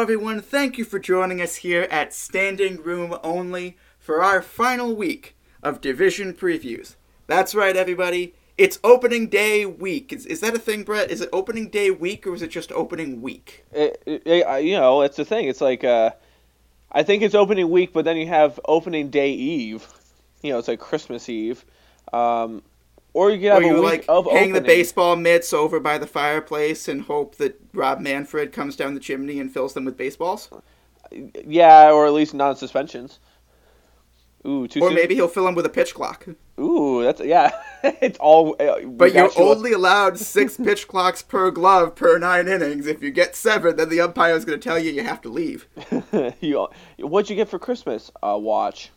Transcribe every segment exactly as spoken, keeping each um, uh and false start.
everyone. Thank you for joining us here at Standing Room Only for our final week of division previews. That's right, everybody. It's opening day week. Is, is that a thing, Brett? Is it opening day week or is it just opening week? It, it, you know, it's the thing. It's like, uh, I think it's opening week, but then you have opening day eve. You know, it's like Christmas Eve. Um, or you can have or you a week like of hang opening. the baseball mitts over by the fireplace and hope that Rob Manfred comes down the chimney and fills them with baseballs. Yeah, or at least non-suspensions. Ooh, too Or soon? maybe he'll fill them with a pitch clock. Ooh, that's yeah. It's all. Uh, but you're you only allowed six pitch clocks per glove per nine innings. If you get seven, then the umpire is going to tell you you have to leave. you, what'd you get for Christmas? A uh, watch.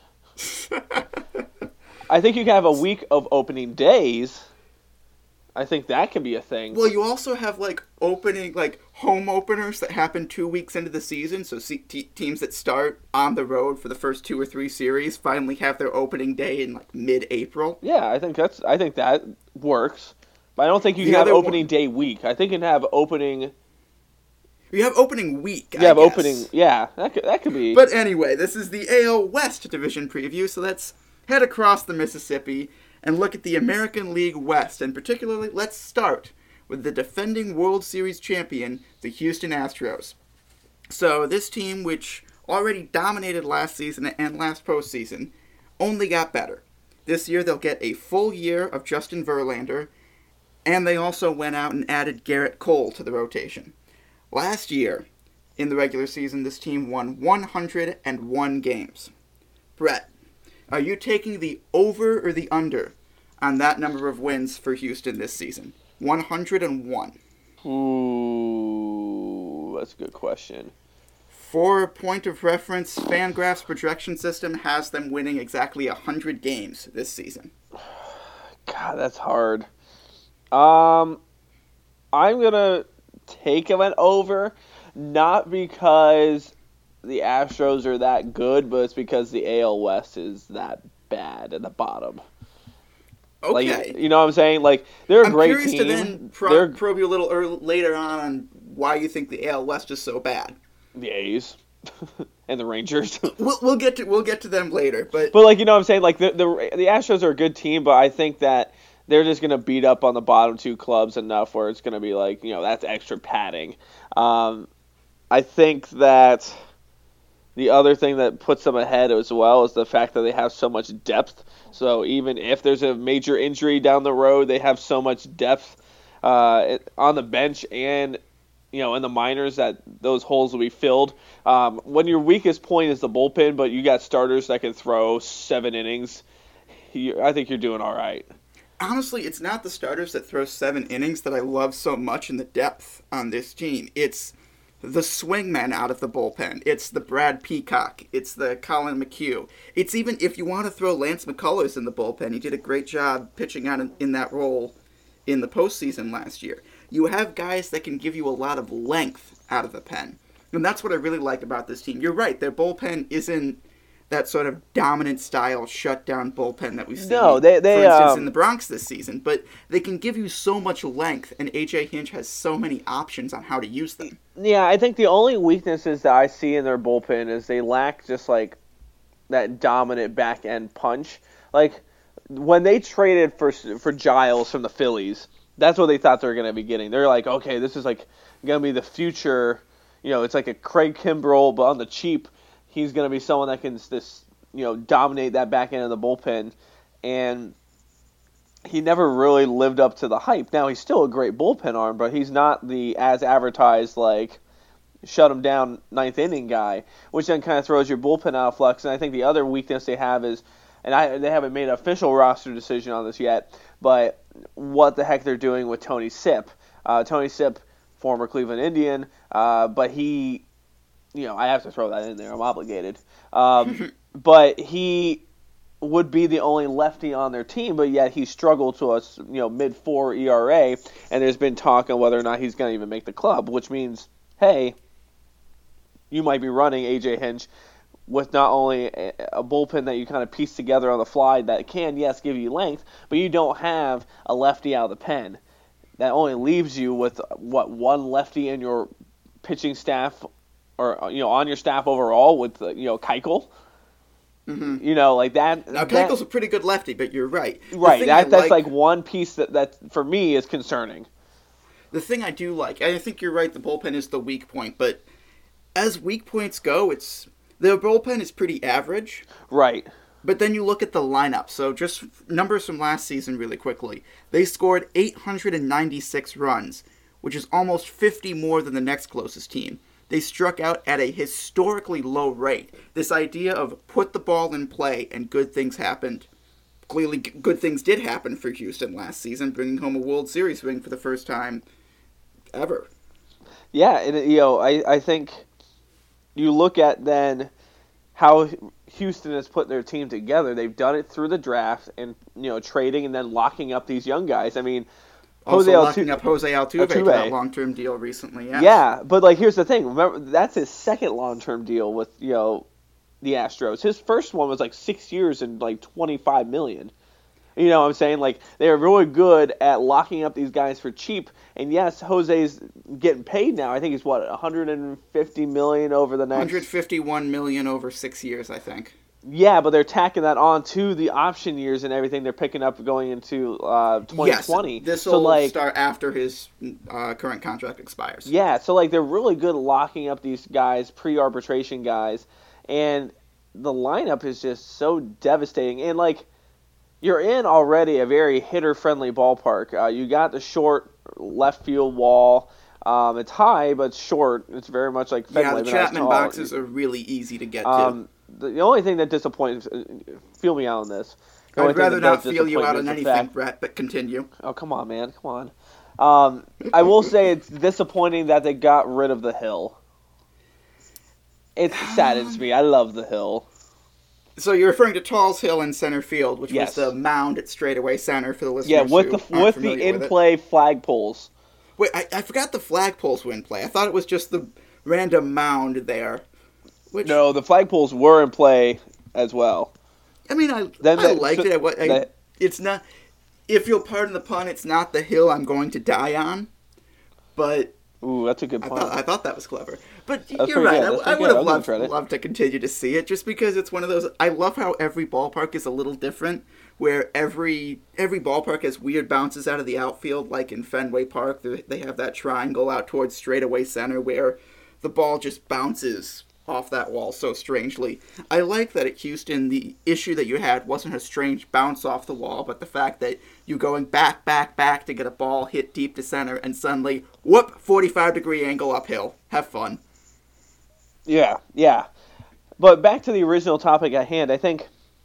I think you can have a week of opening days. I think that can be a thing. Well, you also have like opening, like home openers that happen two weeks into the season. So see, te- teams that start on the road for the first two or three series finally have their opening day in like mid-April. Yeah, I think that's. I think that works. But I don't think you The can have other opening one- day week. I think you can have opening. You have opening week. You I have guess. opening. Yeah, that could that could be. But anyway, this is the A L West division preview, so let's head across the Mississippi and look at the American League West, and particularly let's start with the defending World Series champion, the Houston Astros. So this team, which already dominated last season and last postseason, only got better. This year they'll get a full year of Justin Verlander, and they also went out and added Garrett Cole to the rotation. Last year, in the regular season, this team won one hundred one games. Brett, are you taking the over or the under on that number of wins for Houston this season? one hundred one. Ooh, that's a good question. For point of reference, Fangraphs projection system has them winning exactly one hundred games this season. God, that's hard. Um, I'm gonna take them an over, not because the Astros are that good, but it's because the A L West is that bad at the bottom. Okay. Like, you know what I'm saying? Like, they're a I'm great curious team. to then pro- they're probe you a little early, later on on why you think the A L West is so bad. the A's and the Rangers. We'll, we'll get to we'll get to them later, but But, like, you know what I'm saying? Like, the, the the Astros are a good team, but I think that they're just going to beat up on the bottom two clubs enough where it's going to be like, you know, that's extra padding. Um, I think that the other thing that puts them ahead as well is the fact that they have so much depth. So even if there's a major injury down the road, they have so much depth uh, on the bench and, you know, in the minors that those holes will be filled. Um, when your weakest point is the bullpen, but you got starters that can throw seven innings, you, I think you're doing all right. honestly, it's not the starters that throw seven innings that I love so much in the depth on this team. It's the swingmen out of the bullpen. It's the Brad Peacock. It's the Colin McHugh. It's even if you want to throw Lance McCullers in the bullpen. He did a great job pitching out in, in that role in the postseason last year. You have guys that can give you a lot of length out of the pen. And that's what I really like about this team. You're right, their bullpen isn't that sort of dominant style shutdown bullpen that we've seen, no, they, they, for instance, um, in the Bronx this season. But they can give you so much length, and A J Hinch has so many options on how to use them. Yeah, I think the only weaknesses that I see in their bullpen is they lack just, like, that dominant back-end punch. Like, when they traded for for Giles from the Phillies, that's what they thought they were going to be getting. They're like, okay, this is, like, going to be the future. You know, it's like a Craig Kimbrell, but on the cheap. He's going to be someone that can this, you know, dominate that back end of the bullpen. And he never really lived up to the hype. Now, he's still a great bullpen arm, but he's not the as advertised, like, shut him down ninth inning guy, which then kind of throws your bullpen out of flux. And I think the other weakness they have is, and I they haven't made an official roster decision on this yet, but what the heck they're doing with Tony Sipp. Uh, Tony Sipp, former Cleveland Indian, uh, but he, you know, I have to throw that in there. I'm obligated. Um, but he would be the only lefty on their team, but yet he struggled to a, you know, mid four E R A, and there's been talk on whether or not he's going to even make the club, which means, hey, you might be running A J Hinch with not only a, a bullpen that you kind of piece together on the fly that can, yes, give you length, but you don't have a lefty out of the pen. That only leaves you with, what, one lefty in your pitching staff or you know on your staff overall with you know Keuchel. Mm-hmm. You know, like that. Now that, Keuchel's a pretty good lefty, but you're right. Right. That that's like, like one piece that that for me is concerning. The thing I do like, and I think you're right, the bullpen is the weak point, but as weak points go, it's the bullpen is pretty average. Right. But then you look at the lineup. So just numbers from last season really quickly. They scored eight hundred ninety-six runs, which is almost fifty more than the next closest team. They struck out at a historically low rate. This idea of put the ball in play and good things happened. Clearly good things did happen for Houston last season, bringing home a World Series ring for the first time ever. Yeah, and you know, I, I think you look at then how Houston has put their team together. They've done it through the draft and you know trading and then locking up these young guys. I mean, also Jose locking Altu- up Jose Altuve, Altuve to that long-term deal recently. Yes. Yeah, but like here's the thing. Remember, that's his second long-term deal with you know the Astros. His first one was like six years and like twenty-five million. You know what I'm saying? Like, they're really good at locking up these guys for cheap. And yes, Jose's getting paid now. I think he's, what, one hundred fifty million dollars over the next... one hundred fifty-one million dollars over six years, I think. Yeah, but they're tacking that on to the option years and everything they're picking up going into uh, twenty twenty. Yes, this will so, like, start after his uh, current contract expires. Yeah, so, like, they're really good at locking up these guys, pre-arbitration guys. And the lineup is just so devastating. And, like... You're in already a very hitter-friendly ballpark. Uh, you got the short left field wall. Um, it's high, but it's short. It's very much like Fenway. Yeah, the Chapman boxes are really easy to get um, to. The, the only thing that disappoints, uh, feel me out on this. I'd rather not feel you out on anything, fact, Brett, but continue. Oh, come on, man. Come on. Um, I will say it's disappointing that they got rid of the hill. It saddens me. I love the hill. So you're referring to Tall's Hill in center field, which yes. was the mound at straightaway center for the listeners. Yeah, with who the with the in-play flagpoles. Wait, I, I forgot the flagpoles were in play. I thought it was just the random mound there. Which, no, the flagpoles were in play as well. I mean, I, then I the, liked so, it. I, I, the, it's not, if you'll pardon the pun, it's not the hill I'm going to die on. But ooh, that's a good pun. I thought, I thought that was clever. But that's you're right. I, I would have loved, loved to continue to see it, just because it's one of those. I love how every ballpark is a little different, where every every ballpark has weird bounces out of the outfield, like in Fenway Park. They have that triangle out towards straightaway center where the ball just bounces off that wall so strangely. I like that at Houston, the issue that you had wasn't a strange bounce off the wall, but the fact that you going back, back, back to get a ball hit deep to center, and suddenly, whoop, forty-five degree angle uphill. Have fun. Yeah, yeah. But back to the original topic at hand, I think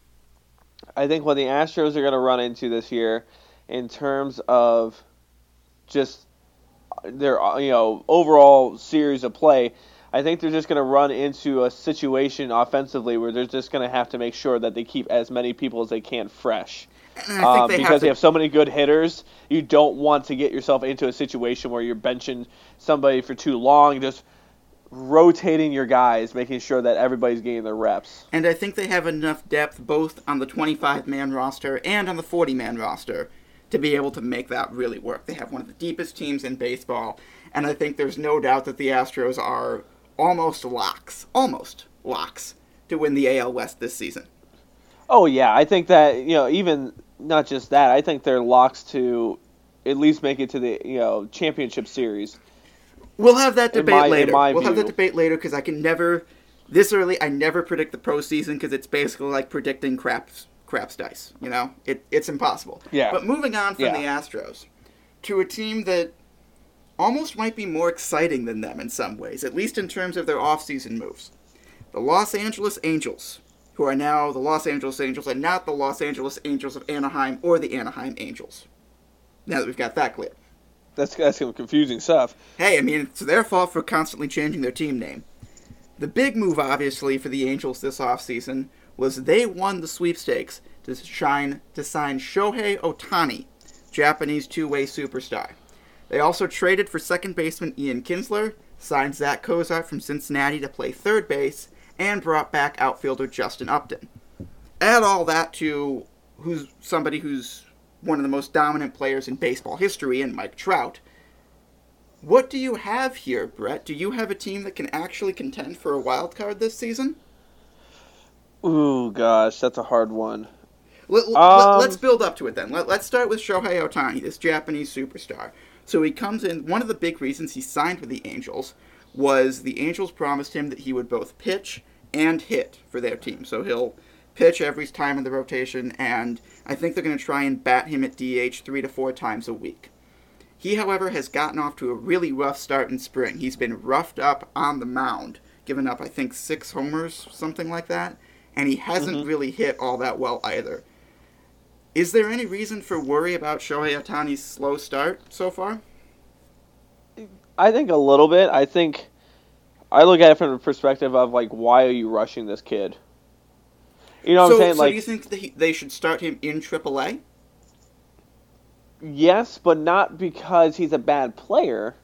I think what the Astros are going to run into this year in terms of just their you know overall series of play, I think they're just going to run into a situation offensively where they're just going to have to make sure that they keep as many people as they can fresh. Um, they because have to... they have so many good hitters, you don't want to get yourself into a situation where you're benching somebody for too long, just rotating your guys, making sure that everybody's getting their reps. And I think they have enough depth both on the twenty-five man roster and on the forty man roster to be able to make that really work. They have one of the deepest teams in baseball, and I think there's no doubt that the Astros are almost locks, almost locks to win the A L West this season. Oh, yeah. I think that, you know, even not just that, I think they're locks to at least make it to the, you know, championship series. We'll have that debate my, later. We'll view. have that debate later because I can never, this early, I never predict the postseason because it's basically like predicting craps, craps dice. You know, it it's impossible. Yeah. But moving on from yeah. the Astros to a team that almost might be more exciting than them in some ways, at least in terms of their offseason moves. The Los Angeles Angels, who are now the Los Angeles Angels and not the Los Angeles Angels of Anaheim or the Anaheim Angels. Now that we've got that clear. That's, that's some confusing stuff. Hey, I mean, it's their fault for constantly changing their team name. The big move, obviously, for the Angels this offseason was they won the sweepstakes to, shine, to sign Shohei Ohtani, Japanese two-way superstar. They also traded for second baseman Ian Kinsler, signed Zach Cozart from Cincinnati to play third base, and brought back outfielder Justin Upton. Add all that to who's somebody who's one of the most dominant players in baseball history, and Mike Trout. What do you have here, Brett? Do you have a team that can actually contend for a wild card this season? Ooh, gosh, that's a hard one. Let, um, let's build up to it then. Let, let's start with Shohei Ohtani, this Japanese superstar. So he comes in, one of the big reasons he signed with the Angels was the Angels promised him that he would both pitch and hit for their team. So he'll pitch every time in the rotation, and I think they're going to try and bat him at D H three to four times a week. He, however, has gotten off to a really rough start in spring. He's been roughed up on the mound, giving up, I think, six homers, something like that, and he hasn't mm-hmm. really hit all that well either. Is there any reason for worry about Shohei Ohtani's slow start so far? I think a little bit. I think I look at it from the perspective of, like, why are you rushing this kid? You know what so, I'm saying? So like, do you think that he, they should start him in triple A? Yes, but not because he's a bad player.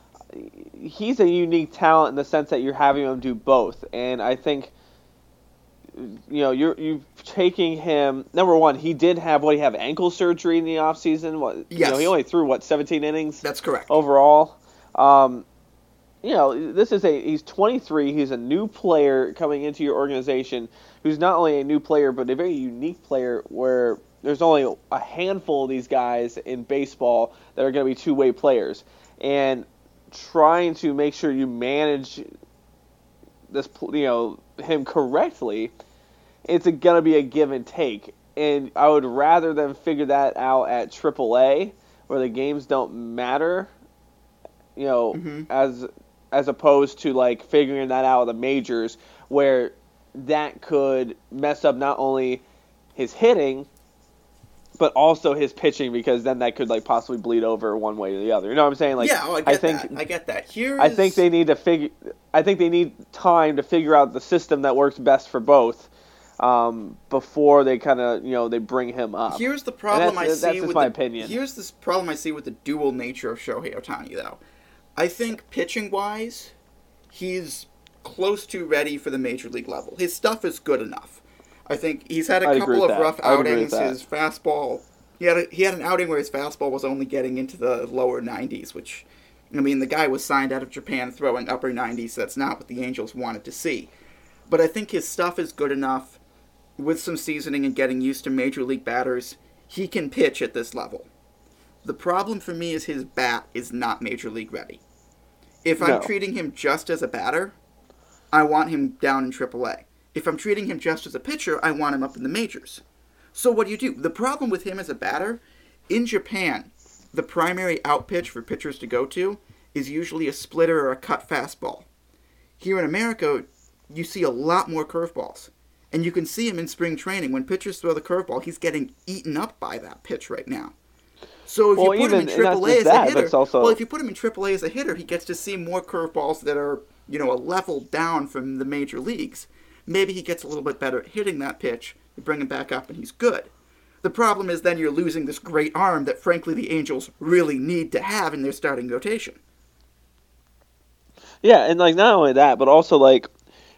He's a unique talent in the sense that you're having him do both. And I think, you know, you're you taking him. Number one, he did have what he have ankle surgery in the offseason. What yes. You know, he only threw what seventeen innings. That's correct. Overall, um, you know, this is a he's twenty-three. He's a new player coming into your organization, who's not only a new player but a very unique player where there's only a handful of these guys in baseball that are going to be two-way players, and trying to make sure you manage this, you know, him correctly, it's going to be a give and take. And I would rather them figure that out at triple A, where the games don't matter, you know, mm-hmm. as as opposed to like figuring that out at the majors, where that could mess up not only his hitting, but also his pitching, because then that could like possibly bleed over one way or the other. You know what I'm saying? Like, yeah, oh, I get I think, that. I get that. Here, I is... think they need to figure. I think they need time to figure out the system that works best for both, um, before they kind of you know they bring him up. Here's the problem I see. That's just with my the, opinion. Here's this problem I see with the dual nature of Shohei Ohtani, though. I think pitching wise, he's close to ready for the major league level. His stuff is good enough. I think he's had a I'd couple of that. rough I'd outings. His fastball, he had a, he had an outing where his fastball was only getting into the lower nineties, which, I mean, the guy was signed out of Japan throwing upper nineties. So that's not what the Angels wanted to see. But I think his stuff is good enough. With some seasoning and getting used to major league batters, he can pitch at this level. The problem for me is his bat is not major league ready. If I'm no. treating him just as a batter, I want him down in triple A. If I'm treating him just as a pitcher, I want him up in the majors. So what do you do? The problem with him as a batter, in Japan, the primary out pitch for pitchers to go to is usually a splitter or a cut fastball. Here in America, you see a lot more curveballs. And you can see him in spring training. When pitchers throw the curveball, he's getting eaten up by that pitch right now. So if well, you put even, him in triple A as that, a hitter, also... well, if you put him in triple A as a hitter, he gets to see more curveballs that are, you know, a level down from the major leagues. Maybe he gets a little bit better at hitting that pitch. You bring him back up, and he's good. The problem is then you're losing this great arm that, frankly, the Angels really need to have in their starting rotation. Yeah, and like not only that, but also like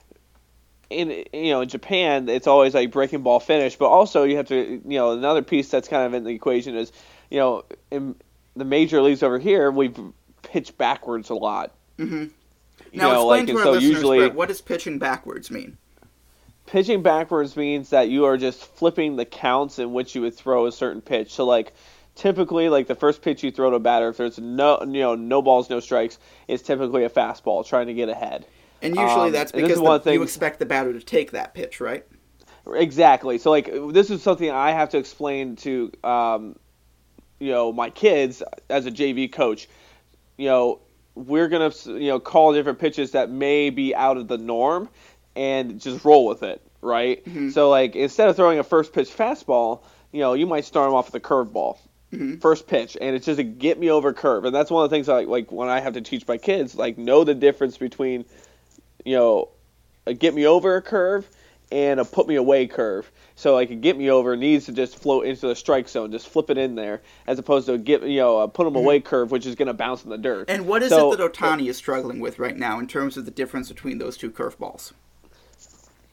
in you know in Japan, it's always like breaking ball finish, but also you have to you know another piece that's kind of in the equation is you know in the major leagues over here we've pitched backwards a lot. Mm-hmm. You now know, explain like, to and our so listeners, usually, Brett, what does pitching backwards mean? Pitching backwards means that you are just flipping the counts in which you would throw a certain pitch. So like typically, like the first pitch you throw to a batter, if there's no you know no balls, no strikes, is typically a fastball trying to get ahead. And usually um, that's because the, things, you expect the batter to take that pitch, right? Exactly. So like this is something I have to explain to um, you know my kids as a J V coach. You know we're gonna you know call different pitches that may be out of the norm and just roll with it, right? Mm-hmm. So like instead of throwing a first pitch fastball, you know you might start them off with a curveball. Mm-hmm. First pitch, and it's just a get me over curve, and that's one of the things I like when I have to teach my kids, like know the difference between, you know, a get me over curve and a put me away curve. So like a get me over needs to just float into the strike zone, just flip it in there, as opposed to a get you know a put them away mm-hmm. curve, which is going to bounce in the dirt. And what is so, it that Ohtani is struggling with right now in terms of the difference between those two curveballs?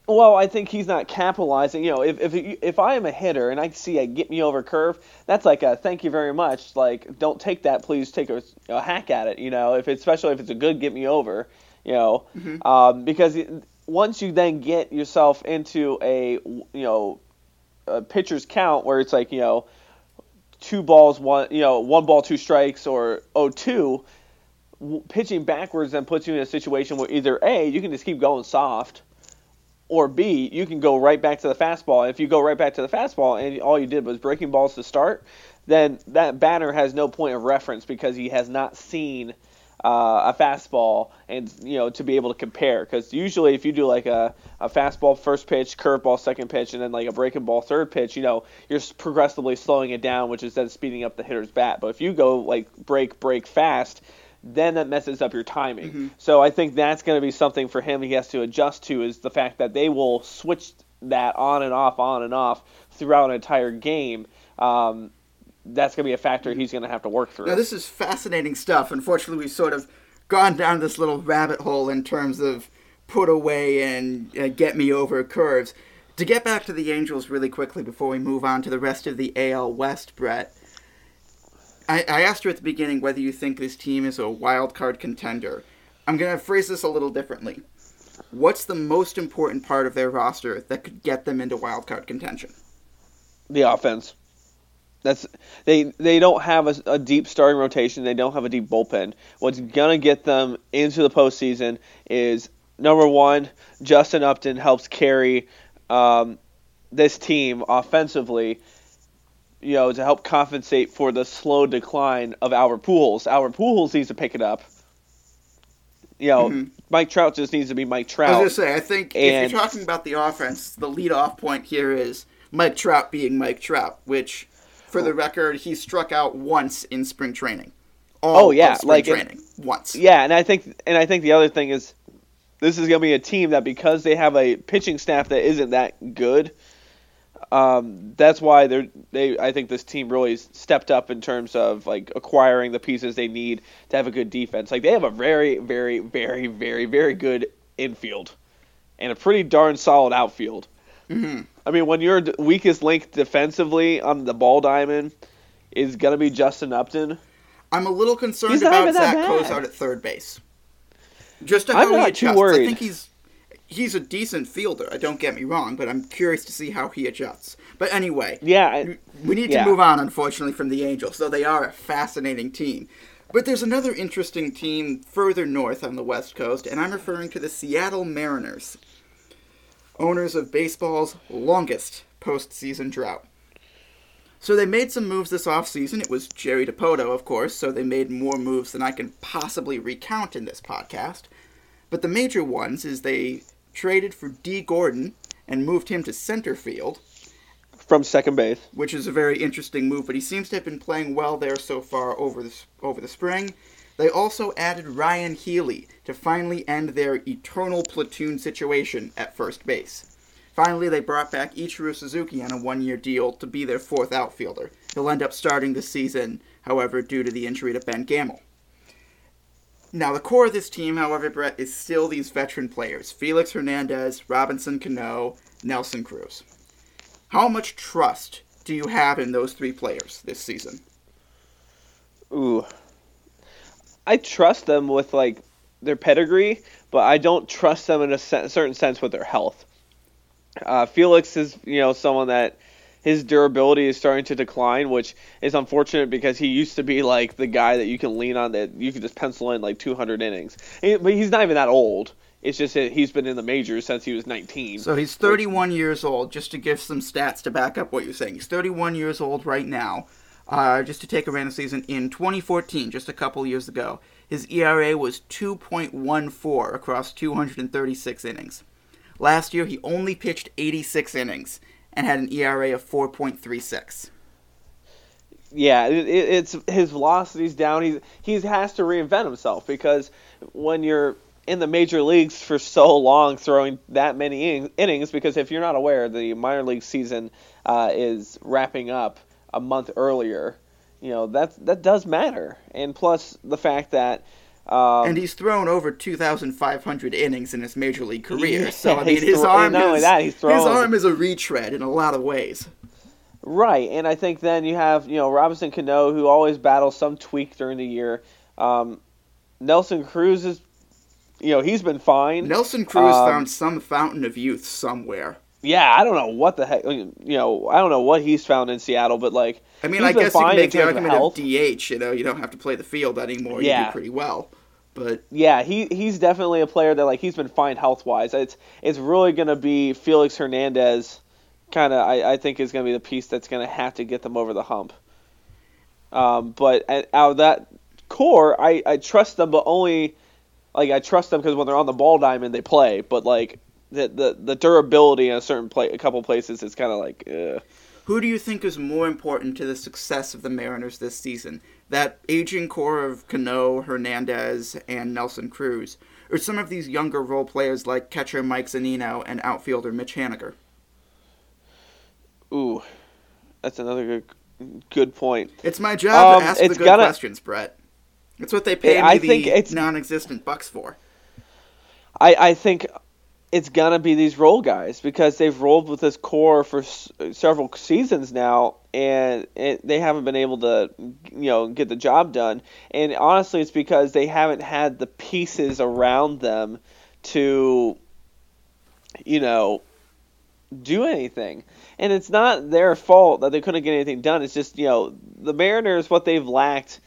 Well, I think he's not capitalizing. You know, if if if I am a hitter and I see a get me over curve, that's like a thank you very much. Like, don't take that, please take a, a hack at it. You know, if it's, especially if it's a good get me over. You know, Mm-hmm. um, because once you then get yourself into a you know a pitcher's count where it's like you know two balls one you know one ball two strikes or oh two, pitching backwards then puts you in a situation where either A, you can just keep going soft, or B, you can go right back to the fastball. And if you go right back to the fastball and all you did was breaking balls to start, then that batter has no point of reference because he has not seen uh, a fastball and you know to be able to compare. Because usually if you do like a, a fastball first pitch, curveball second pitch, and then like a breaking ball third pitch, you know you're progressively slowing it down, which is then speeding up the hitter's bat. But if you go like break break fast, then that messes up your timing. Mm-hmm. So I think that's going to be something for him he has to adjust to, is the fact that they will switch that on and off, on and off throughout an entire game. Um, that's going to be a factor he's going to have to work through. Now, this is fascinating stuff. Unfortunately, we've sort of gone down this little rabbit hole in terms of put away and uh, get me over curves. To get back to the Angels really quickly before we move on to the rest of the A L West, Brett, I, I asked you at the beginning whether you think this team is a wild card contender. I'm going to phrase this a little differently. What's the most important part of their roster that could get them into wild card contention? The offense. That's they they don't have a, a deep starting rotation. They don't have a deep bullpen. What's gonna get them into the postseason is, number one, Justin Upton helps carry um, this team offensively, you know, to help compensate for the slow decline of Albert Pujols. Albert Pujols needs to pick it up. You know, Mhm. Mike Trout just needs to be Mike I Trout. was going to say, I think And- if you're talking about the offense, the lead-off point here is Mike Trout being Mike Trout, which, for the record, he struck out once in spring training. All Oh, yeah, of spring like it- training. Once. Yeah, and I think and I think the other thing is, this is going to be a team that, because they have a pitching staff that isn't that good, um, that's why they're they. I think this team really stepped up in terms of like acquiring the pieces they need to have a good defense. Like, they have a very, very, very, very, very good infield and a pretty darn solid outfield. Mm-hmm. I mean, when your d- weakest link defensively on the ball diamond is going to be Justin Upton, I'm a little concerned He's not about even that Zach bad. Cozart at third base. Just to I'm how he not too adjusts. worried. I think he's he's a decent fielder. Don't get me wrong, but I'm curious to see how he adjusts. But anyway, yeah, I- we need yeah. to move on, unfortunately, from the Angels, though they are a fascinating team. But there's another interesting team further north on the West Coast, and I'm referring to the Seattle Mariners, owners of baseball's longest postseason drought. So they made some moves this offseason. It was Jerry Dipoto, of course, so they made more moves than I can possibly recount in this podcast. But the major ones is they traded for Dee Gordon and moved him to center field, from second base. which is a very interesting move, but he seems to have been playing well there so far over the, over the spring. They also added Ryan Healy to finally end their eternal platoon situation at first base. Finally, they brought back Ichiro Suzuki on a one-year deal to be their fourth outfielder. He'll end up starting this season, however, due to the injury to Ben Gamel. Now, the core of this team, however, Brett, is still these veteran players. Felix Hernandez, Robinson Cano, Nelson Cruz. How much trust do you have in those three players this season? Ooh. I trust them with, like, their pedigree, but I don't trust them in a se- certain sense with their health. Uh, Felix is, you know, someone that his durability is starting to decline, which is unfortunate because he used to be, like, the guy that you can lean on, that you can just pencil in, like, two hundred innings. He, but he's not even that old. It's just that he's been in the majors since he was nineteen. So he's thirty-one years old, just to give some stats to back up what you're saying. He's thirty-one years old right now. Uh, just to take a random season, in twenty fourteen, just a couple years ago, his E R A was two point one four across two hundred thirty-six innings. Last year, he only pitched eighty-six innings and had an E R A of four point three six. Yeah, it, it, it's his velocity's down. He he has to reinvent himself, because when you're in the major leagues for so long, throwing that many in- innings, because if you're not aware, the minor league season uh, is wrapping up a month earlier. You know, that that does matter, and plus the fact that Um, and he's thrown over two thousand five hundred innings in his major league career. Yeah, so I mean, his thro- arm not only is that, he's thrown, his arm is a retread in a lot of ways. Right, and I think then you have you know Robinson Cano, who always battles some tweak during the year. Um, Nelson Cruz is, you know, he's been fine. Nelson Cruz um, found some fountain of youth somewhere. Yeah, I don't know what the heck. You know, I don't know what he's found in Seattle, but like, I mean, he's I been guess you fine can make in the terms argument of of health. D H. You know, you don't have to play the field anymore. You Yeah. do pretty well. But Yeah, he he's definitely a player that like he's been fine health wise. It's it's really gonna be Felix Hernandez, kind of I, I think is gonna be the piece that's gonna have to get them over the hump. Um, but out of that core, I, I trust them, but only like I trust them because when they're on the ball diamond they play. But like the the, the durability in a certain play, a couple places, is kind of like. Ugh. who do you think is more important to the success of the Mariners this season? That aging core of Cano, Hernandez, and Nelson Cruz, or some of these younger role players like catcher Mike Zunino and outfielder Mitch Haniger? Ooh, that's another good good point. It's my job Um, to ask the it's good gonna- questions, Brett. It's what they pay Yeah, me I the think it's- non-existent bucks for. I, I think it's gonna be these role guys because they've rolled with this core for s- several seasons now, and it, they haven't been able to, you know, get the job done. And honestly, it's because they haven't had the pieces around them to, you know, do anything. And it's not their fault that they couldn't get anything done. It's just, you know, the Mariners, what they've lacked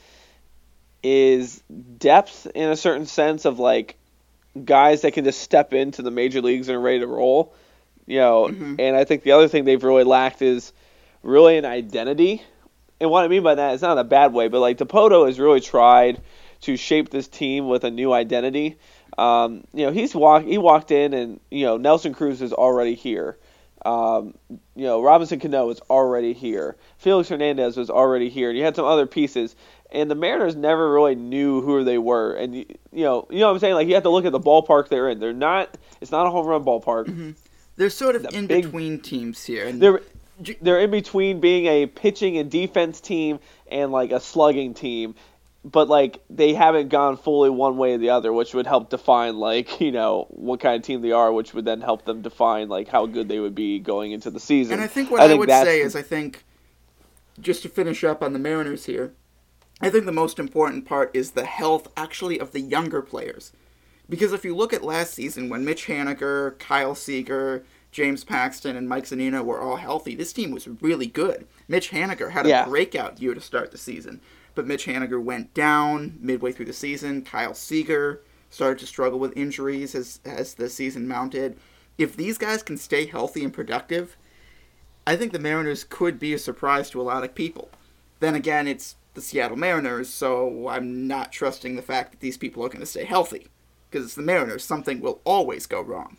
is depth in a certain sense of like guys that can just step into the major leagues and are ready to roll, you know. Mhm. And I think the other thing they've really lacked is really an identity. And what I mean by that is not in a bad way, but like Dipoto has really tried to shape this team with a new identity. Um, you know, he's walk he walked in and, you know, Nelson Cruz is already here. Um, you know, Robinson Cano is already here. Felix Hernandez was already here. And you had some other pieces. And the Mariners never really knew who they were. And, you, you know, you know what I'm saying? Like, you have to look at the ballpark they're in. They're not – it's not a home run ballpark. Mm-hmm. They're sort of The in big- between teams here. And They're they're in between being a pitching and defense team and, like, a slugging team. But, like, they haven't gone fully one way or the other, which would help define, like, you know, what kind of team they are, which would then help them define, like, how good they would be going into the season. And I think what I, think would that's- say is I think, just to finish up on the Mariners here, I think the most important part is the health, actually, of the younger players. Because if you look at last season, when Mitch Haniger, Kyle Seager, James Paxton, and Mike Zunino were all healthy, this team was really good. Mitch Haniger had a Yeah. breakout year to start the season. But Mitch Haniger went down midway through the season. Kyle Seager started to struggle with injuries as, as the season mounted. If these guys can stay healthy and productive, I think the Mariners could be a surprise to a lot of people. Then again, it's the Seattle Mariners, so I'm not trusting the fact that these people are going to stay healthy. Because it's the Mariners, something will always go wrong.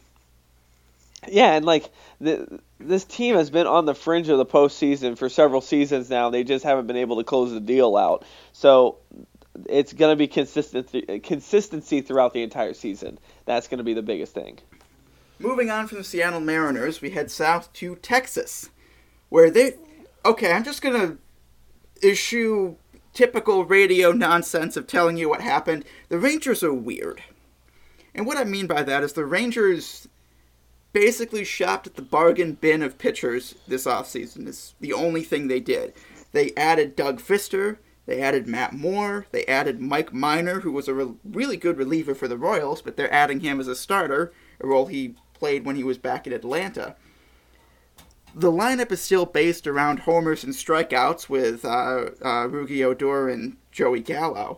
Yeah, and like the, this team has been on the fringe of the postseason for several seasons now. They just haven't been able to close the deal out. So it's going to be consistency consistency throughout the entire season. That's going to be the biggest thing. Moving on from the Seattle Mariners, we head south to Texas, where they... Okay, I'm just going to issue typical radio nonsense of telling you what happened. The Rangers are weird. And what I mean by that is the Rangers basically shopped at the bargain bin of pitchers this offseason. It's the only thing they did. They added Doug Fister, they added Matt Moore, they added Mike Minor, who was a re- really good reliever for the Royals, but they're adding him as a starter, a role he played when he was back in Atlanta. The lineup is still based around homers and strikeouts with uh, uh, Rugi Odor and Joey Gallo.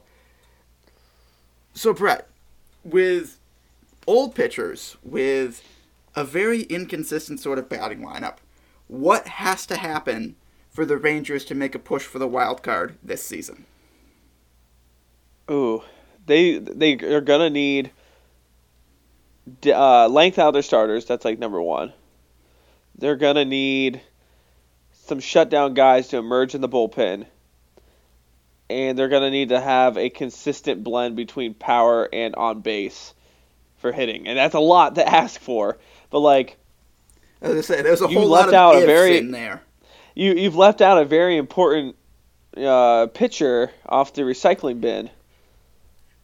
So, Brett, with old pitchers, with a very inconsistent sort of batting lineup, what has to happen for the Rangers to make a push for the wild card this season? Ooh, they they are gonna need uh, length out their starters. That's like number one. They're gonna need some shutdown guys to emerge in the bullpen, and they're gonna need to have a consistent blend between power and on base for hitting, and that's a lot to ask for. But like, As I say, there's a You whole left lot out of a ifs very- in there. you you've left out a very important uh, pitcher off the recycling bin.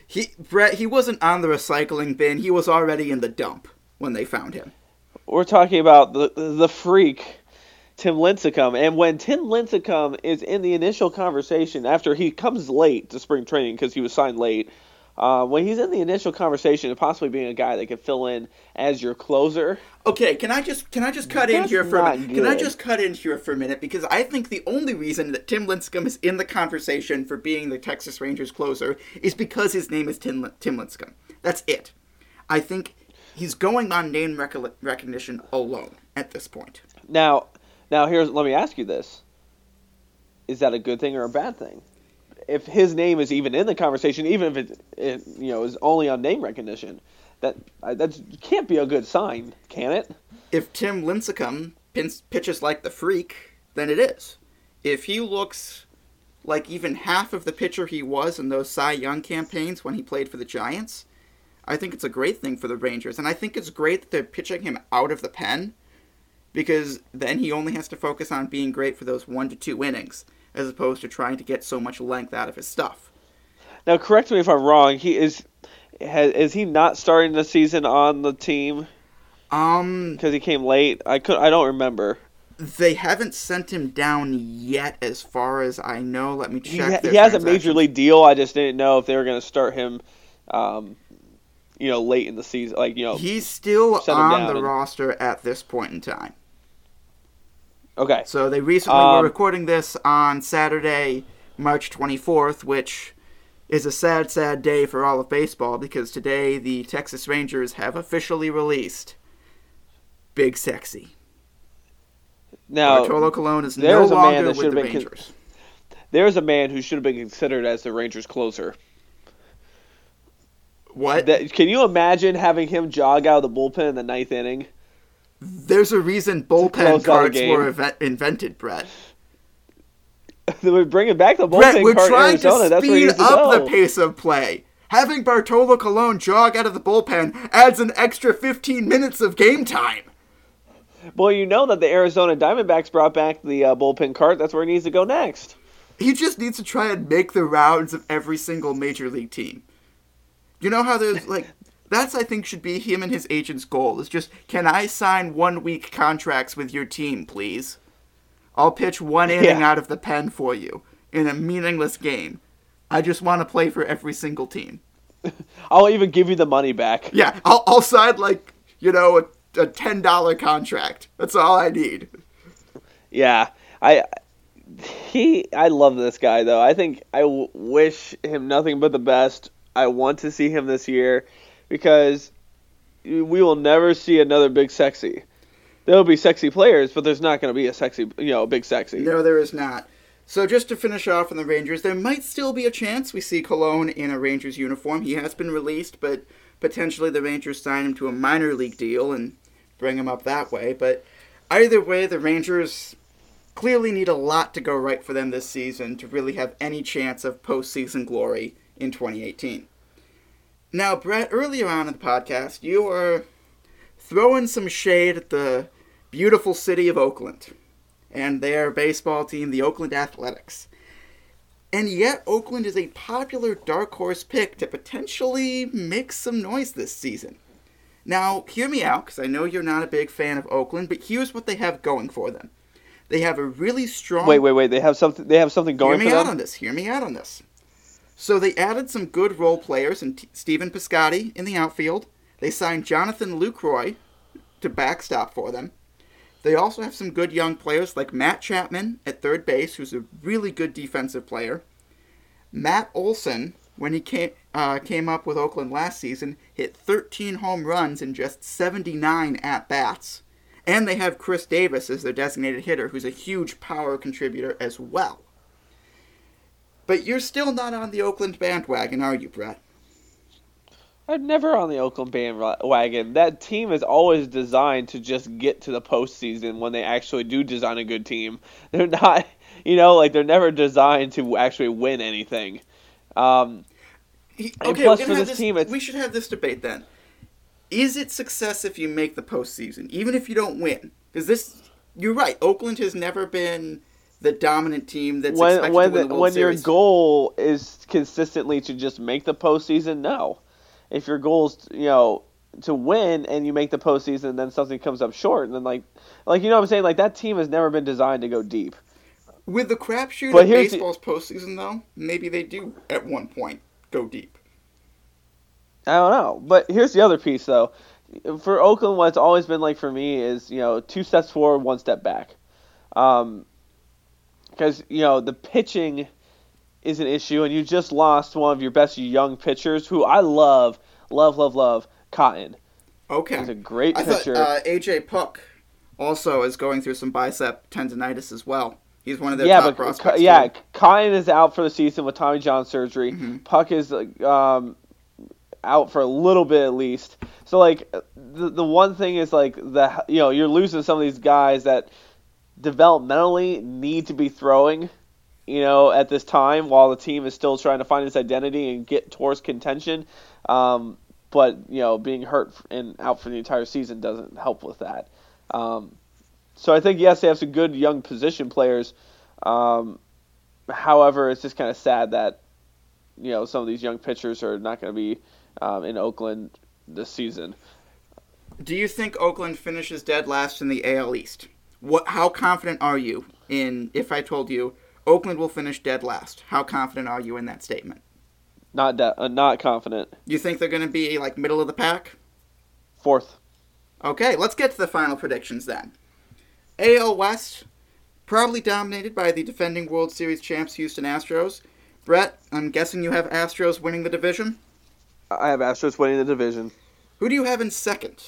He Brett, he wasn't on the recycling bin. He was already in the dump when they found him. We're talking about the the freak, Tim Lincecum. And when Tim Lincecum is in the initial conversation, after he comes late to spring training because he was signed late, uh, when he's in the initial conversation of possibly being a guy that could fill in as your closer. Okay, can I just can I just cut in That's here for a not minute? Can I good. just cut in here for a minute? Because I think the only reason that Tim Lincecum is in the conversation for being the Texas Rangers closer is because his name is Tim, Tim Lincecum. That's it. I think he's going on name rec- recognition alone at this point. Now, now here's let me ask you this: is that a good thing or a bad thing? If his name is even in the conversation, even if it, it you know is only on name recognition, that that can't be a good sign, can it? If Tim Lincecum pins, pitches like the freak, then it is. If he looks like even half of the pitcher he was in those Cy Young campaigns when he played for the Giants, I think it's a great thing for the Rangers. And I think it's great that they're pitching him out of the pen, because then he only has to focus on being great for those one to two innings, as opposed to trying to get so much length out of his stuff. Now, correct me if I'm wrong. He is has, is he not starting the season on the team Um, because he came late? I could I don't remember. they haven't sent him down yet, as far as I know. Let me check. He, ha- their he has a transactions. major league deal. I just didn't know if they were going to start him, um, you know, late in the season. Like you know, He's still Shut him on down the and- roster at this point in time. okay. So they recently Um, were recording this on Saturday, March twenty-fourth, which is a sad, sad day for all of baseball, because today the Texas Rangers have officially released Big Sexy. Now, Bartolo Colon is no there's a man longer that with should the have been con- Rangers. there's a man who should have been considered as the Rangers closer. What? That, can you imagine having him jog out of the bullpen in the ninth inning? There's a reason close bullpen out a carts game. were inve- invented, Brett. They would bring him back the bullpen Brett, we're cart in trying Arizona. to That's where he speed needs to up go. the pace of play. Having Bartolo Colon jog out of the bullpen adds an extra fifteen minutes of game time. Well, you know that the Arizona Diamondbacks brought back the uh, bullpen cart. That's where he needs to go next. He just needs to try and make the rounds of every single major league team. You know how there's, like, that's, I think, should be him and his agent's goal. Is just, can I sign one-week contracts with your team, please? I'll pitch one inning Yeah. out of the pen for you in a meaningless game. I just want to play for every single team. I'll even give you the money back. Yeah, I'll, I'll sign, like, you know, a, a ten dollar contract. That's all I need. Yeah, I he I love this guy though. I think I w- wish him nothing but the best. I want to see him this year because we will never see another Big Sexy. There will be sexy players, but there's not going to be a sexy, you know, a Big Sexy. No, there is not. So just to finish off on the Rangers, there might still be a chance we see Colon in a Rangers uniform. He has been released, but potentially the Rangers sign him to a minor league deal and bring him up that way. But either way, the Rangers clearly need a lot to go right for them this season to really have any chance of postseason glory in twenty eighteen. Now, Brett, earlier on in the podcast, you were throwing some shade at the beautiful city of Oakland and their baseball team, the Oakland Athletics. And yet, Oakland is a popular dark horse pick to potentially make some noise this season. Now, hear me out, because I know you're not a big fan of Oakland, but here's what they have going for them. They have a really strong... Wait, wait, wait. They have something. They have something going Hear me for out them. on this. Hear me out on this. So they added some good role players in T- Stephen Piscotty in the outfield. They signed Jonathan Lucroy to backstop for them. They also have some good young players like Matt Chapman at third base, who's a really good defensive player. Matt Olson, when he came uh, came up with Oakland last season, hit thirteen home runs in just seventy-nine at-bats. And they have Chris Davis as their designated hitter, who's a huge power contributor as well. But you're still not on the Oakland bandwagon, are you, Brett? I'm never on the Oakland bandwagon. That team is always designed to just get to the postseason when they actually do design a good team. They're not, you know, like they're never designed to actually win anything. Um, He, And okay, plus we're for gonna have this this, team, it's- we should have this debate then. Is it success if you make the postseason, even if you don't win? Because this, you're right. Oakland has never been the dominant team that's when expected when to win the World when Series. your goal is consistently to just make the postseason, no. If your goal is, you know, to win and you make the postseason, and then something comes up short, and then like like you know what I'm saying, like that team has never been designed to go deep. With the crapshoot But of here's the- baseball's postseason, though, maybe they do at one point go deep. I don't know. But here's the other piece, though. For Oakland, what it's always been like for me is, you know, two steps forward, one step back. Um, because, you know, the pitching is an issue, and you just lost one of your best young pitchers, who I love, love, love, love, Cotton. Okay. He's a great I pitcher. thought uh, A J Puck also is going through some bicep tendonitis as well. He's one of their yeah, top but prospects. yeah, too. Cotton is out for the season with Tommy John surgery. Mhm. Puck is um, out for a little bit at least. So like the the one thing is like the you know you're losing some of these guys that developmentally need to be throwing, you know, at this time while the team is still trying to find its identity and get towards contention. Um, but you know, being hurt and out for the entire season doesn't help with that. Um, So I think, yes, they have some good young position players. Um, however, it's just kind of sad that, you know, some of these young pitchers are not going to be um, in Oakland this season. Do you think Oakland finishes dead last in the A L East? What? How confident are you in, if I told you, Oakland will finish dead last? How confident are you in that statement? Not de- uh, not confident. You think they're going to be, like, middle of the pack? Fourth. Okay, let's get to the final predictions then. A L West, probably dominated by the defending World Series champs Houston Astros. Brett, I'm guessing you have Astros winning the division? I have Astros winning the division. Who do you have in second?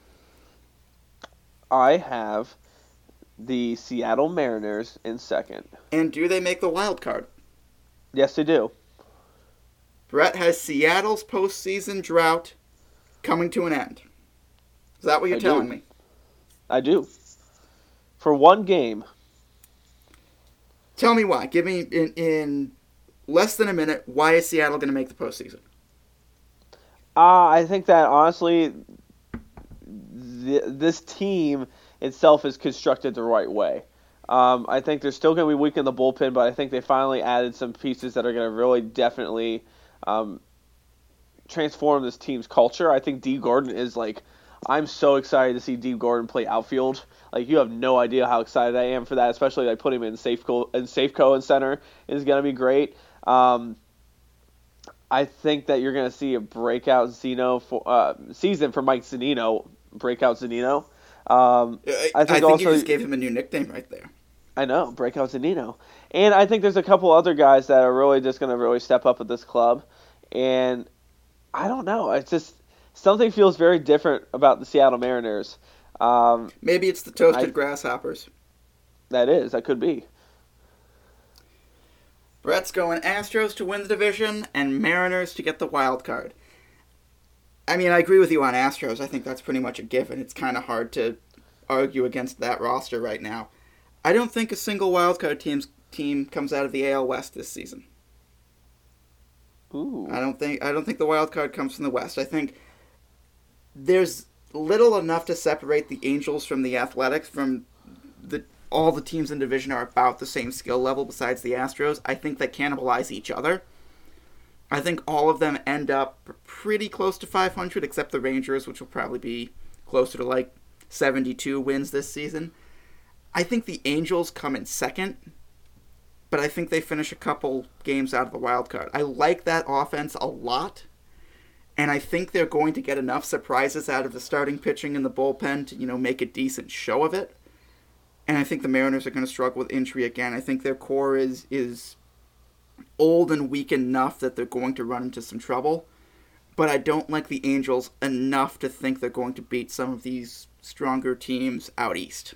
I have the Seattle Mariners in second. And do they make the wild card? Yes, they do. Brett has Seattle's postseason drought coming to an end. Is that what you're I telling do. me? I do. For one game. Tell me why. Give me, in, in less than a minute, why is Seattle going to make the postseason? Uh, I think that, honestly, th- this team itself is constructed the right way. Um, I think they're still going to be weak in the bullpen, but I think they finally added some pieces that are going to really definitely um, transform this team's culture. I think Dee Gordon is, like, I'm so excited to see Dee Gordon play outfield. Like, you have no idea how excited I am for that, especially like putting him in Safeco in Safeco and center is going to be great. Um, I think that you're going to see a breakout Zeno for, uh, season for Mike Zunino, breakout Zunino. Um, I, I think, I think also, you just gave him a new nickname right there. I know, breakout Zunino. And I think there's a couple other guys that are really just going to really step up at this club. And I don't know, it's just something feels very different about the Seattle Mariners. Um, Maybe it's the toasted I, grasshoppers. That is, that could be. Brett's going Astros to win the division and Mariners to get the wild card. I mean, I agree with you on Astros. I think that's pretty much a given. It's kind of hard to argue against that roster right now. I don't think a single wild card team's, team comes out of the A L West this season. Ooh. I don't think I don't think the wild card comes from the West. I think there's little enough to separate the Angels from the Athletics. From the all the teams in the division are about the same skill level besides the Astros. I think they cannibalize each other. I think all of them end up pretty close to five hundred, except the Rangers, which will probably be closer to like seventy-two wins this season. I think the Angels come in second, but I think they finish a couple games out of the wild card. I like that offense a lot, and I think they're going to get enough surprises out of the starting pitching and the bullpen to, you know, make a decent show of it. And I think the Mariners are going to struggle with injury again. I think their core is is old and weak enough that they're going to run into some trouble. But I don't like the Angels enough to think they're going to beat some of these stronger teams out east.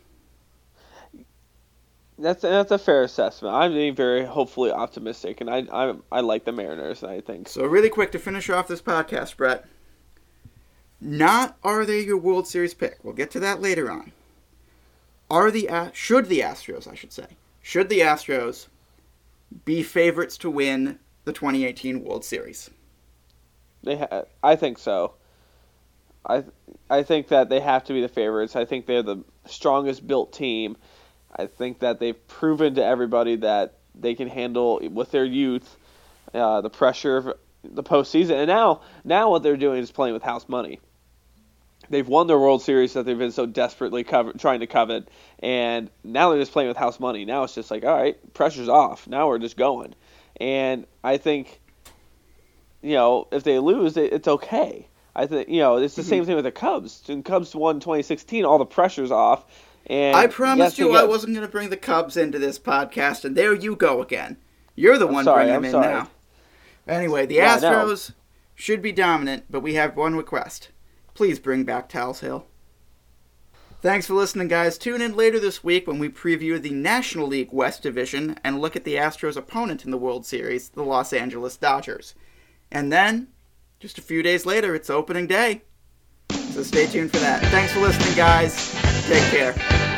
That's that's a fair assessment. I'm being very hopefully optimistic, and I I I like the Mariners. I think. So really quick to finish off this podcast, Brett. Not are they your World Series pick? We'll get to that later on. Are the should the Astros, I should say, should the Astros be favorites to win the twenty eighteen World Series? They ha- I think so. I I think that they have to be the favorites. I think they're the strongest built team. I think that they've proven to everybody that they can handle, with their youth, uh, the pressure of the postseason. And now, now what they're doing is playing with house money. They've won the World Series that they've been so desperately cover, trying to covet, and now they're just playing with house money. Now it's just like, all right, pressure's off. Now we're just going. And I think, you know, if they lose, it's okay. I think, you know, it's the same thing with the Cubs. When Cubs won twenty sixteen, all the pressure's off. And I promised yes, you got, I wasn't going to bring the Cubs into this podcast, and there you go again. You're the I'm one sorry, bringing I'm them in sorry. now. Anyway, the Yeah, Astros should be dominant, but we have one request. Please bring back Tal's Hill. Thanks for listening, guys. Tune in later this week when we preview the National League West Division and look at the Astros' opponent in the World Series, the Los Angeles Dodgers. And then, just a few days later, it's opening day. So stay tuned for that. Thanks for listening, guys. Take care.